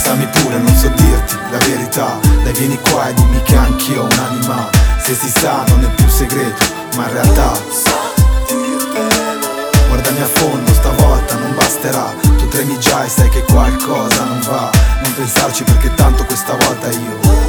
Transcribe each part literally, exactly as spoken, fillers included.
Fissami pure, non so dirti la verità. Dai, vieni qua e dimmi che anch'io ho un'anima. Se si sa non è più segreto, ma in realtà guardami a fondo, stavolta non basterà. Tu tremi già e sai che qualcosa non va. Non pensarci perché tanto questa volta io.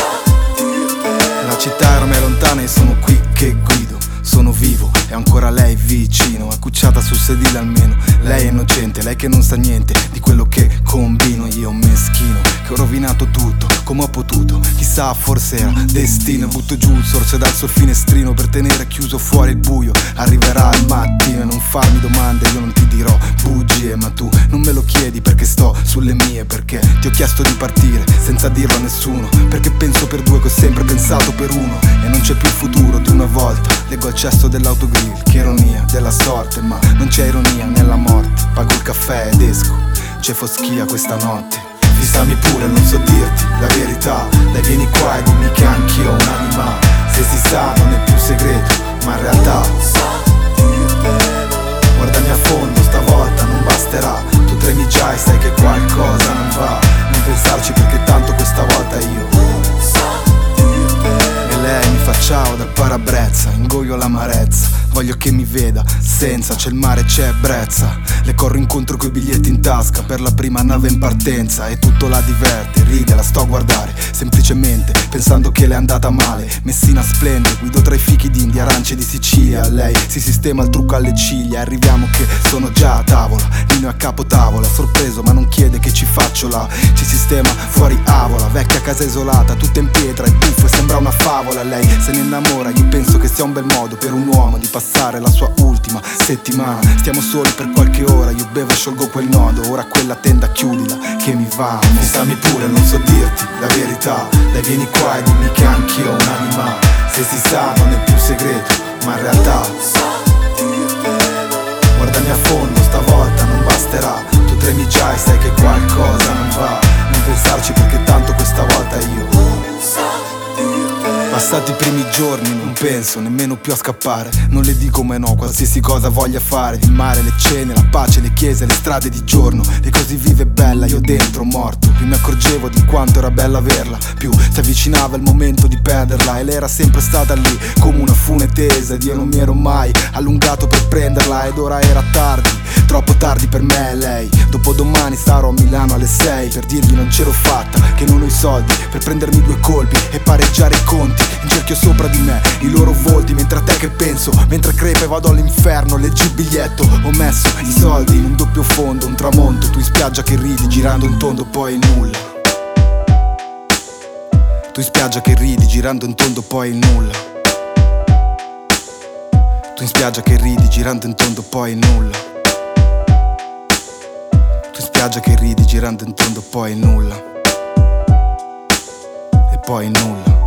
La città era ormai lontana e sono qui che guido. Sono vivo e ancora lei vicino, accucciata sul sedile almeno. Lei è innocente, lei che non sa niente di quello che combino. Io meschino, che ho rovinato tutto, come ho potuto. Chissà, forse era destino. Butto giù il sorcio dal sul finestrino per tenere chiuso fuori il buio. Arriverà il mattino e non farmi domande, io non ti dirò bugie. Ma tu non me lo chiedi perché sto sulle mie. Perché ti ho chiesto di partire senza dirlo a nessuno. Perché penso per due che ho sempre pensato per uno. E non c'è più il futuro di una volta. Leggo al cesto dell'autogrill, che ironia della sorte. Ma non c'è ironia nella morte. Pago il caffè ed esco, c'è foschia questa notte. Fissami pure, non so dirti la verità. Dai, vieni qua e dimmi che anch'io ho un'anima. Se si sa non è più segreto, ma in realtà guardami a fondo, stavolta non basterà. Tu tremi già e sai che qualcosa non va. Non pensarci perché tanto questa volta io. E lei mi fa ciao dal parabrezza, ingoio l'amarezza. Voglio che mi veda senza, c'è il mare, c'è brezza. Le corro incontro coi biglietti in tasca per la prima nave in partenza. E tutto la diverte, ride, la sto a guardare semplicemente pensando che le è andata male. Messina splende, guido tra i fichi d'India, arance di Sicilia. Lei si sistema il trucco alle ciglia. Arriviamo che sono già a tavola, Nino a capo tavola. Sorpreso ma non chiede che ci faccio là. Ci sistema fuori avola, vecchia casa isolata, tutta in pietra e buffo e sembra una favola. Lei se ne innamora, io penso che sia un bel modo per un uomo di passare la sua ultima settimana. Stiamo soli per qualche ora, io bevo e sciolgo quel nodo. Ora quella tenda chiudila che mi va. Fissami pure, non so dirti la verità. Dai, vieni qua e dimmi che anch'io ho un'anima. Se si sa non è più segreto, ma in realtà guardami a fondo, stavolta non basterà. Tu tremi già e sai che qualcosa non va. Non pensarci perché tanto questa volta io. Passati i primi giorni non penso nemmeno più a scappare. Non le dico mai no, qualsiasi cosa voglia fare. Il mare, le cene, la pace, le chiese, le strade di giorno. E così vive bella, io dentro morto. Più mi accorgevo di quanto era bella averla, più si avvicinava il momento di perderla. E lei era sempre stata lì come una fune tesa. Ed io non mi ero mai allungato per prenderla. Ed ora era tardi, troppo tardi per me e lei. Dopodomani sarò a Milano alle sei per dirgli non ce l'ho fatta, che non ho i soldi per prendermi due colpi e pareggiare i conti. In cerchio sopra di me i loro volti, mentre a te che penso, mentre crepe vado all'inferno. Leggi il biglietto, ho messo i soldi in un doppio fondo. Un tramonto, tu in spiaggia che ridi girando in tondo poi il nulla. Tu in spiaggia che ridi girando in tondo poi il nulla. Tu in spiaggia che ridi girando in tondo poi il nulla. Tu in spiaggia che ridi girando in tondo poi il nulla. E poi il nulla.